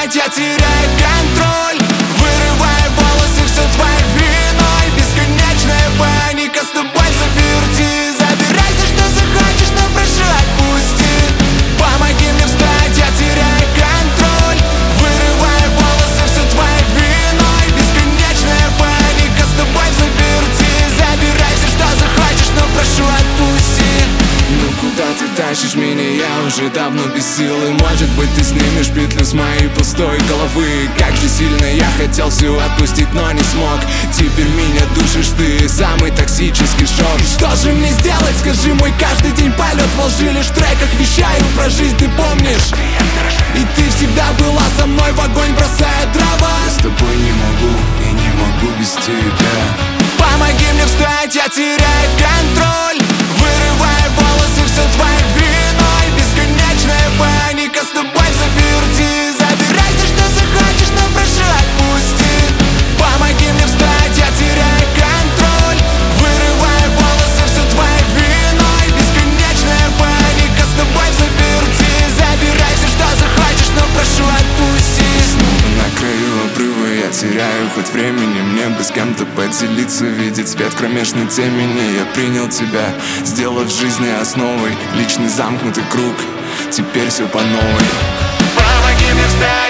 встать, я теряю контроль. Вырываю волосы, все твоей виной. Бесконечная паника, с тобой заперти. Забирай все, что захочешь, но прошу отпусти. Помоги мне встать, я теряю контроль. Вырываю волосы, все твоей виной. Бесконечная паника, с тобой заперти. Забирай все, что захочешь, но прошу отпусти. Ну куда ты тащишь меня, я уже давно без силы. Может быть ты снимешь петлю с моей пустой головы. Как же сильно я хотел все отпустить, но не смог. Теперь меня душишь ты, самый токсический шок. Что же мне сделать, скажи, мой каждый день полет во лжи. Лишь в треках вещаю про жизнь, ты помнишь? И ты всегда была со мной, в огонь бросая дрова. Я с тобой не могу, и не могу без тебя. Помоги мне встать, я теряю контроль. Вырываю волосы, все твоей виной. Бесконечная паника, с тобой заперти. Забирай все, что захочешь, но прошу отпусти. Помоги мне встать, я теряю контроль. Вырываю волосы, все твоей виной. Бесконечная паника, с тобой заперти. Забирай все, что захочешь, но прошу отпусти. Снова на краю обрыва я теряю хоть времени. Мне бы с кем-то поделиться, видеть свет в кромешной темени. Я принял тебя, сделав жизни основой. Личный замкнутый круг, теперь все по новой. Помоги мне встать.